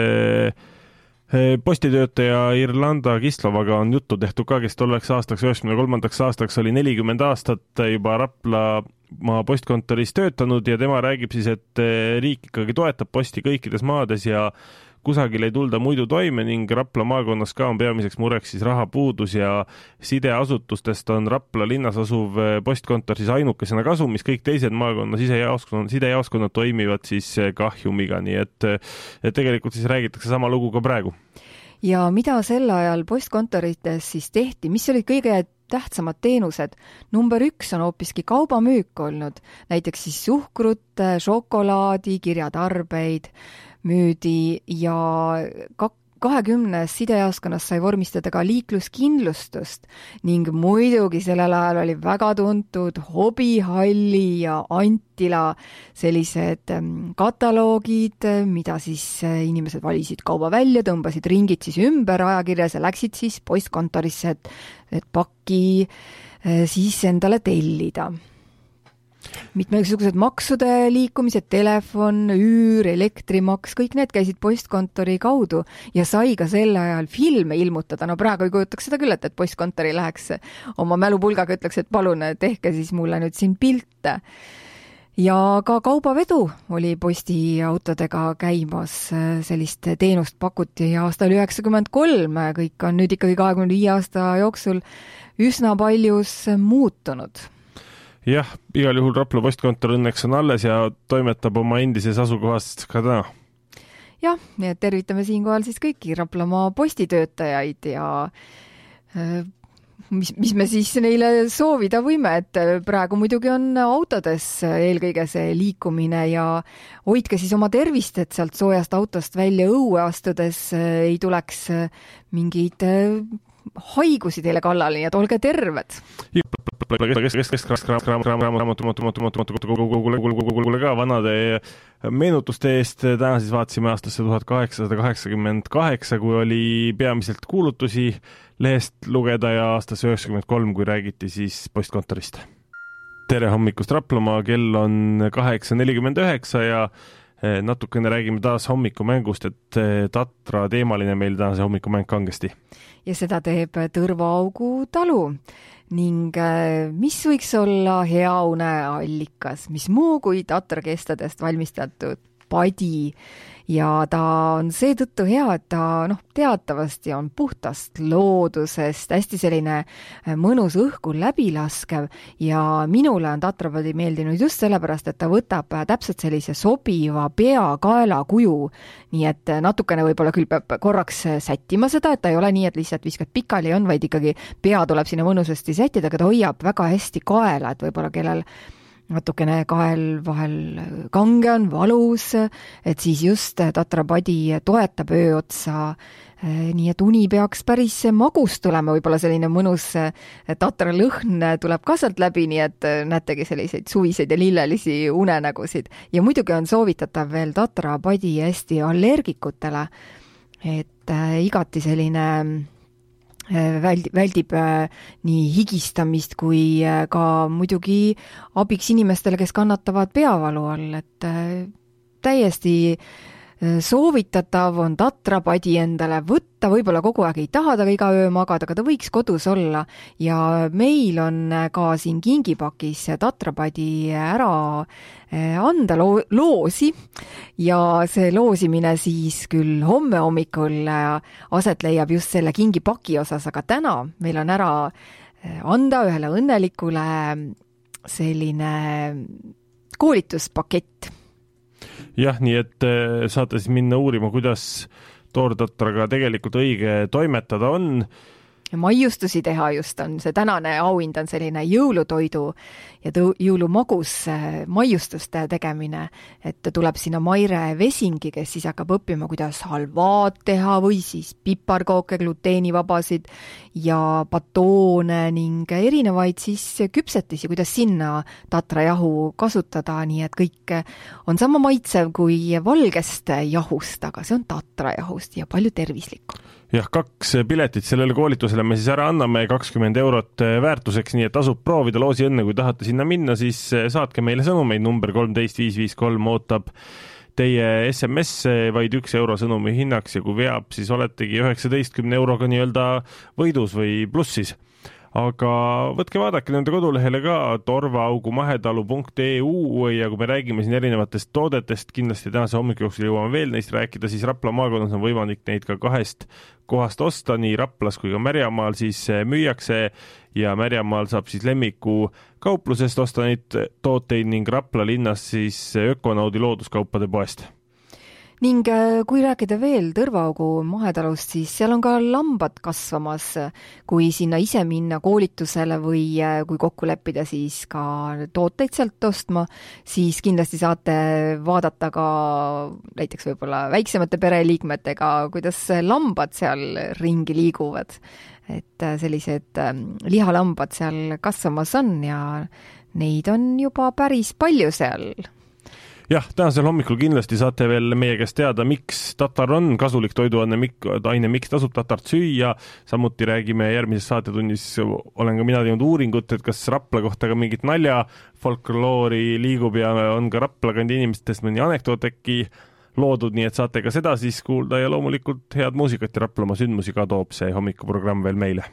postitöötaja Irlanda Kislovaga on juttu tehtud ka, kes tolleks aastaks, üheksakümne kolmandaks aastaks oli nelikümmend aastat juba Rapla maa postkontoris töötanud ja tema räägib siis, et riik ikkagi toetab posti kõikides maades ja kusagil ei tulda muidu toime ning Rapla maakonnas ka on peamiseks mureks siis rahapuudus ja sideasutustest on Rapla linnas asuv postkontor siis ainukesena kasumis, kõik teised maakonna sisejaoskonnad, sidejaoskonnad toimivad siis kahjumiga, nii et, et tegelikult siis räägitakse sama lugu ka praegu. Ja mida sel ajal postkontorites siis tehti, mis olid kõige tähtsamad teenused? Number üks on hoopiski kaubamüük olnud, näiteks siis suhkrut, šokolaadi, kirjatarbeid müüdi ja kahekümnes sidejaoskonnas sai vormistada ka liikluskindlustust ning muidugi sellel ajal oli väga tuntud Hobihalli ja Antila sellised kataloogid, mida siis inimesed valisid kauba välja, tõmbasid ringid siis ümber ajakirjas ja läksid siis postkontorisse, et, et pakki siis endale tellida. Mitmesugused maksude liikumised, telefon, üür, elektrimaks, kõik need käisid postkontori kaudu ja sai ka sel ajal filme ilmutada. No praegu ei kujutaks seda küll, et, et postkontori läheks oma mälupulgaga, ütleks, et palun tehke siis mulle nüüd siin pilte. Ja ka kaubavedu oli postiautodega käimas, sellist teenust pakuti ja aasta oli üheksakümmend kolm, kõik on nüüd ikkagi kahekümne viie aasta jooksul üsna paljus muutunud. Jah, igal juhul Rapla postkontor õnneks on alles ja toimetab oma endises asukohast ka täna. Jah, nii et tervitame siinkohal siis kõiki Raplamaa postitöötajaid ja mis, mis me siis neile soovida võime, et praegu muidugi on autodes eelkõige see liikumine ja hoidke siis oma tervist, et sealt soojast autost välja õue astudes ei tuleks mingeid haigusi teile kallale, nii et olge terved. ka vanade meenutuste eest. Täna siis vaatasime aastasse tuhat kaheksasada kaheksakümmend kaheksa, kui oli peamiselt kuulutusi lehest lugeda ja aastasse üheksakümmend kolm, kui räägiti siis postkontorist. Tere hommikust Raplamaa, kell on kaheksa nelikümmend üheksa ja natukene räägime taas hommikumängust, et Tatra teemaline meil tänase hommikumäng kangesti. Ja seda teeb Tõrvaaugu talu ning mis võiks olla hea une allikas, mis muu kui Tatra kestadest valmistatud padi ja ta on seetõttu hea, et ta noh, teatavasti on puhtast loodusest, hästi selline mõnus õhku läbilaskev ja minule on tatrapadi meeldinud just sellepärast, et ta võtab täpselt sellise sobiva peakaela kuju, nii et natukene võib-olla küll peab korraks sättima seda, et ta ei ole nii, et lihtsalt viskad pikali on, vaid ikkagi pea tuleb sinna mõnusasti sättida, aga ta hoiab väga hästi kaela, et võib-olla kellel natukene kael vahel kange on, valus, et siis just tatrapadi toetab öö otsa, nii et uni peaks päris magus tulema, võib-olla selline mõnus tatra lõhn tuleb ka sealt läbi, nii et näetegi selliseid suviseid ja lillelisi unenägusid. Ja muidugi on soovitatav veel tatrapadi hästi allergikutele, et igati selline väldib, väldib nii higistamist kui ka muidugi abiks inimestele, kes kannatavad peavalu all, et täiesti soovitatav on tatrapadi endale võtta, võib-olla kogu aeg ei taha ta iga öö magada, aga ta võiks kodus olla ja meil on ka siin kingipakis tatrapadi ära anda lo- loosi ja see loosimine siis küll homme hommikul aset leiab just selle kingipaki osas, aga täna meil on ära anda ühele õnnelikule selline koolituspakett. Jah, nii et saate siis minna uurima, kuidas toortatraga tegelikult õige toimetada on. Maiustusi teha just on, see tänane auhind on selline jõulutoidu ja tõ- jõulumagus maiustuste tegemine, et tuleb sinna Maire Vesingi, kes siis hakkab õppima, kuidas halvaad teha või siis piparkooke, gluteenivabasid ja batoone ning erinevaid siis küpsetisi, kuidas sinna tatrajahu kasutada, nii et kõik on sama maitsev kui valgest jahust, aga see on tatrajahust ja palju tervislik. Jah, kaks piletit sellele koolitusele me siis ära anname kakskümmend eurot väärtuseks, nii et tasub proovida loosi enne, kui tahate sinna minna, siis saatke meile sõnumeid, number kolmteist viis viis kolm ootab teie S M S vaid üks euro sõnumi hinnaks ja kui veab, siis oletegi üheksateistkümne euroga nii-öelda võidus või plussis. Aga võtke vaadake nende kodulehele ka torvaaugu mahetalu punkt e u ja kui me räägime siin erinevatest toodetest, kindlasti tänase hommiku jooksul jõuame veel neist rääkida, siis Rapla maakonnas on võimalik neid ka kahest kohast osta, nii Raplas kui ka Märjamaal siis müüakse ja Märjamaal saab siis lemmiku kauplusest osta neid tooteid ning Rapla linnas siis Ökonaudi looduskaupade poest. ning kui rääkida veel Tõrvaaugu mahetalust, siis seal on ka lambad kasvamas, kui sinna ise minna koolitusele või kui kokku leppida siis ka tooteid sealt ostma, siis kindlasti saate vaadata ka näiteks võib-olla väiksemate pereliikmetega, kuidas lambad seal ringi liiguvad. Et sellised lihalambad seal kasvamas on ja neid on juba päris palju seal. Jah, tänasel hommikul kindlasti saate veel meie käest teada, miks tatar on kasulik toiduaine, miks tasub tatart süüa. Samuti räägime järgmises saatetunnis, olen ka mina teinud uuringut, et kas Rapla kohta ka mingit nalja folkloori liigub ja on ka Rapla kandi inimestest mõni anekdoot äkki loodud, nii et saate ka seda siis kuulda ja loomulikult head muusikat ja Raplamaa sündmusi ka toob see hommikuprogramm veel meile.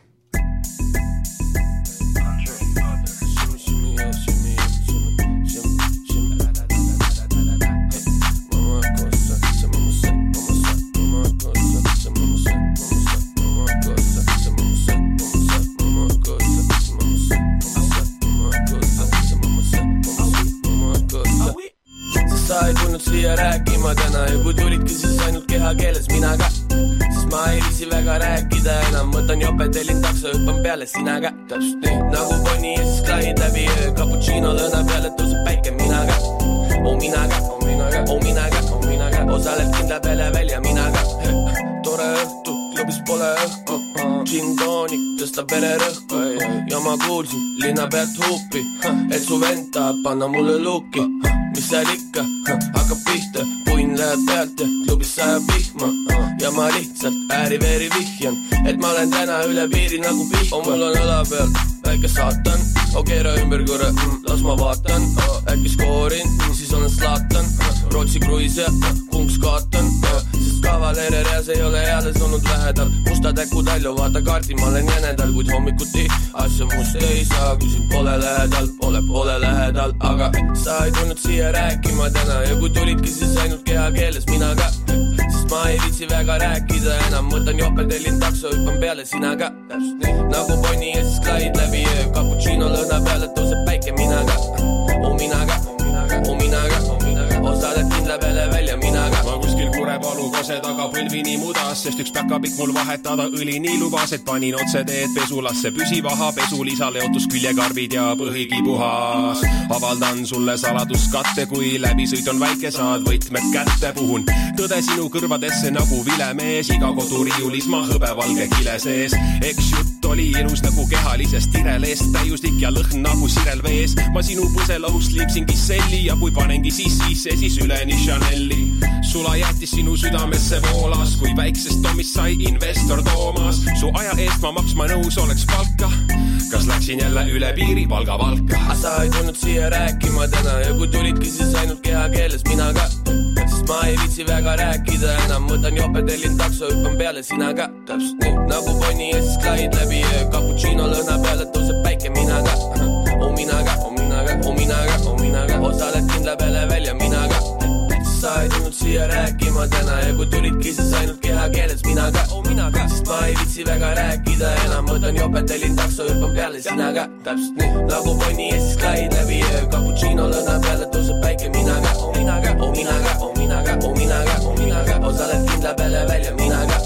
Sa ei tulnud siia rääkima täna ja kui tulidki siis ainult keha keeles mina ka, siis ma ei viisi väga rääkida enam, võtan jope, tellin takso, hüppan peale sina ka, täpselt nii nagu ponni ja siis klahid läbi öö, cappuccino lõõna peale tõuseb päike mina ka, oh mina ka, oh mina ka, oh mina ka, oh mina ka, osaleb kindla peale välja mina ka, tore õhtu, klubis pole õhku, gin toonik, tõstab vere rõhku ja ma kuulsin linna pealt huupi, et su vend tahab panna mulle luuki. Mis seal ikka, hakkab pihta, puin läheb pealt ja klubis sajab vihma ja ma lihtsalt ääri-veeri vihjan, et ma olen täna üle piiri nagu pihma. Mul on õla peal väike saatan, o keera ümber korra, las ma vaatan, äkki skoorin, siis olen slaatan, Rootsi kruis ja kunks kaatan, sest kavaleere reas ei ole eales olnud lähedal, musta täku talju, vaata kaarti, ma olen jänedal, kuid hommikuti asja must ei saa, küsin pole lähedal, pole pole lähedal, aga sa ei tulnud siia rääkima täna ja kui tulidki siis ainult keha keeles mina ka, sest ma ei viitsi väga rääkida enam, võtan jope, tellin takso, hüppan peale sina ka, nagu ponni ja siis klahid läbi öö, cappuccino lõõna peale tõuseb päike mina ka, oh mina ka, oh mina ka, oh mina ka, oh mina ka, osaled kindla peale välja mina ka. Ma kuskil Kurepalu kose taga põlvini mudas, sest üks päkapik mul vahetada õli nii lubas, et panin otse teed pesulasse püsivaha, pesulisa leotus küljekarvid ja põhigi puhas. Avaldan sulle saladuskatte, kui läbisõit on väike, saad võtmed kätte, puhun tõde sinu kõrvadesse nagu vilemees, iga koduriiulis ma hõbevalge kile sees. Eks jutt oli ilus nagu kehalisest tireleest, täiuslik ja lõhn nagu sirel vees. Ma sinu põselahust liipsingi selli ja kui panengi siis sisse, siis üleni Chanelli. Sula jättis sinu südamesse voolas, kui väiksest Tomist sai investor Toomas. Su aja eest ma maksma nõus oleks palka, kas läksin jälle üle piiri Valga Valka? Sa ei tulnud siia rääkima täna ja kui tulidki siis ainult keha keeles mina ka, sest ma ei viitsi väga rääkida enam, võtan jope, tellin takso, hüppan peale sina ka, täpselt nii nagu ponni ja siis klahid läbi öö, cappuccino lõõna peale tõuseb päike mina ka, oh mina ka, oh mina ka, oh mina ka, oh mina ka, osaled kindla peale välja mina ka. Sa ei tulnud siia rääkima täna ja kui tulidki siis ainult keha keeles mina ka, oh mina ka, sest ma ei viitsi väga rääkida enam, võtan jope, tellin takso, hüppan peale sina ka, täpselt nii nagu ponni ja siis klahid läbi öö, cappuccino lõõna peale tõuseb päike mina ka, oh mina ka, oh mina ka, oh mina ka, oh mina ka, oh mina ka, osaled kindla peale välja mina ka.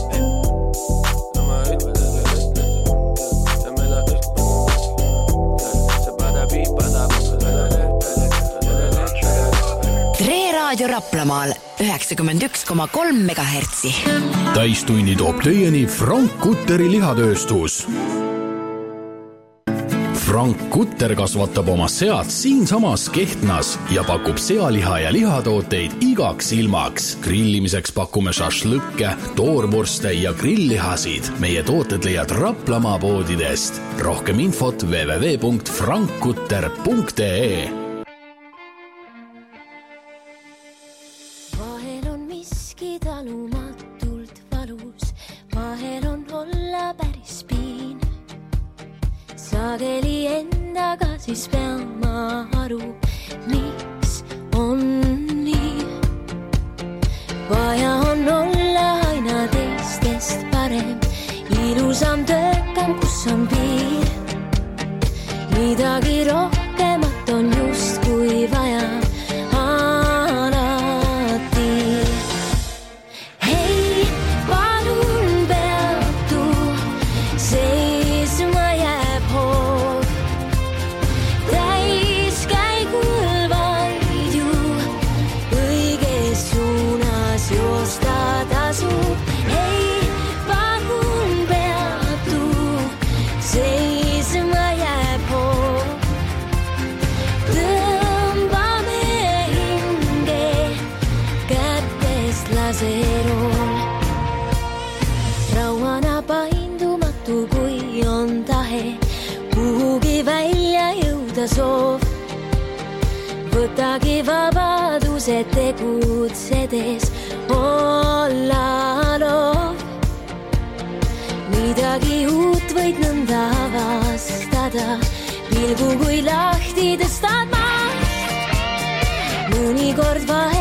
Raadio Raplamaal üheksakümmend üks koma kolm megahertsi. Täistunni toob teieni Frank Kutteri lihatööstus. Frank Kutter kasvatab oma sead siinsamas Kehtnas ja pakub sealiha ja lihatooteid igaks ilmaks. Grillimiseks pakume šašlõkke, toorvorste ja grilllihasid. Meie tooted leiad Raplamaa poodidest. Rohkem infot w w w punkt frank kutter punkt e. Sageli endaga siis pean ma aru, miks on nii. Vaja on olla aina teistest parem, ilusam töökam, kus on piir. Midagi rohkemat on just kui vaja alati. võtagi vabaduse tegutsedes olla loov. Midagi uut võid nõnda avastada, pilgu kui lahti tõstad ma. Mõnikord vahel